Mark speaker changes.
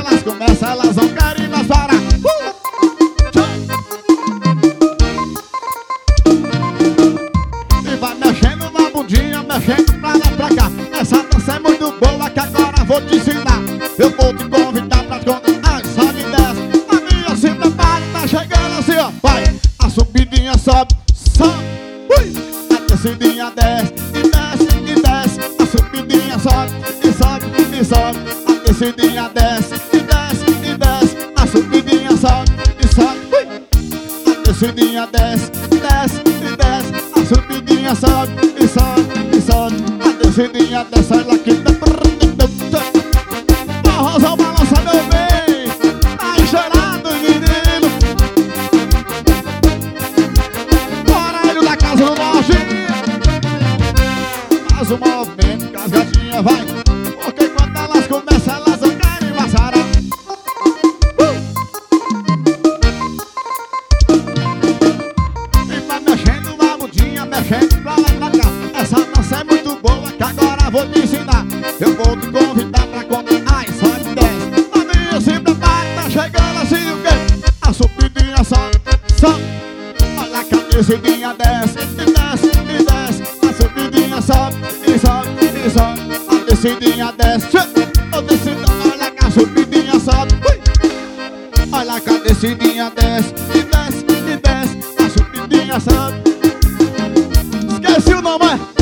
Speaker 1: elas começam, elas vão querer nós parar. E vai mexendo na bundinha, mexendo pra lá e pra cá. Essa dança é muito boa que agora vou te ensinar. Eu vou te convidar pra contar. Ai, sobe e desce. A minha se prepara, tá chegando assim, ó. Vai, a subidinha sobe, sobe. A descidinha desce e desce e desce. A subidinha sobe e sobe e sobe. A descidinha desce e desce e desce. A subidinha sobe e sobe. A descidinha desce e desce e desce. A subidinha sobe e sobe e sobe. A descidinha desce, olha aqui. Forrozão balança, meu bem. Tá encheirado, menino. Horário da Casa do Norte. Faz o movimento que as gatinhas vai. Porque quando elas começam, elas não querem vazarar. E vai mexendo na bundinha, mexendo pra lá e pra cá. Essa dança é muito boa que agora vou te ensinar. Eu vou te convidar pra comer. Ai, sobe e desce. A minha se prepara, tá chegando assim o quê? A subidinha sobe, sobe. Olha que a descidinha desce e desce e desce. A subidinha sobe e sobe e sobe. A descidinha desce. A descidinha, olha que a subidinha sobe. Olha que a descidinha desce e desce e desce. A subidinha sobe. Esqueci o nome, é?